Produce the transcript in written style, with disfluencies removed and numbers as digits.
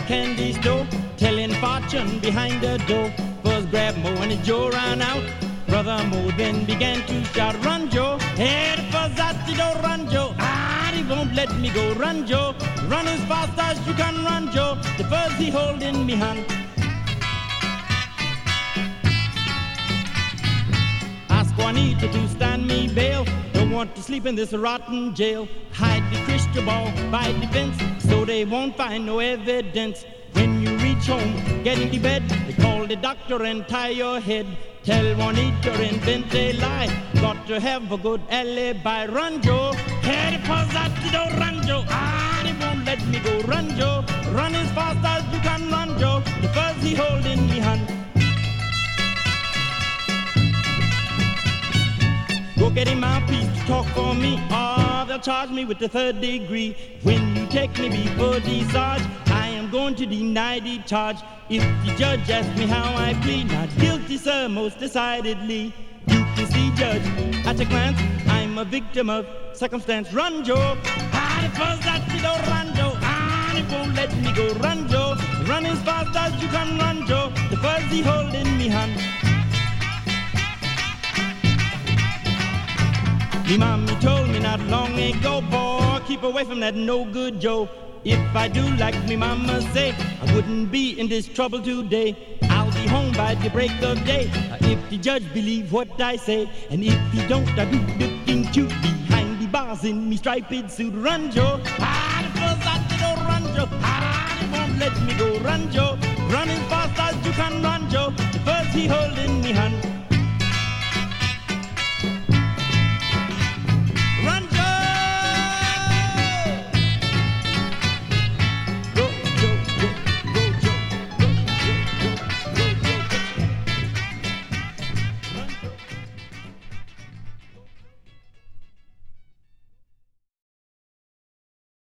candy store, telling fortune behind the door. First grabbed Mo and Joe ran out. Brother Mo then began to shout, "Run, Joe! Hey, the fuzz out the door, run, Joe! Ah, he won't let me go, run, Joe! Run as fast as you can run, Joe! The fuzz he hold in me hand." Ask Juanita to stand me bail. Don't want to sleep in this rotten jail. Hide the crystal ball by the fence so they won't find no evidence. When you reach home, get into bed, they call the doctor and tie your head. Tell Juanita, invent a lie. Got to have a good alibi. Run, Joe. Head the fuzz out the door. Run, Joe. Ah, they won't let me go. Run, Joe. Run as fast as you can run, Joe. The fuzz he hold in me hand. Go get him mouthpiece to talk for me, or they'll charge me with the 3rd degree. When you take me before the sarge, I am going to deny the charge. If the judge asks me how I plead, not guilty, sir, most decidedly. You can see, judge, at a glance, I'm a victim of circumstance. Run, Joe. Ah, the fuzz out the door, run, Joe. Ah, they won't let me go. Run, Joe. Run as fast as you can run, Joe. The fuzz he hold in me hand. Me mommy told me not long ago, boy, keep away from that no good Joe. If I do like me mama say, I wouldn't be in this trouble today. I'll be home by the break of day, if the judge believe what I say. And if he don't, I be looking cute behind the bars in me striped suit. Run, Joe. Ah, the fuzz out the door, run, Joe. Ah, they won't let me go. Run, Joe. Run as fast as you can run, Joe. The fuzz he hold in me hand.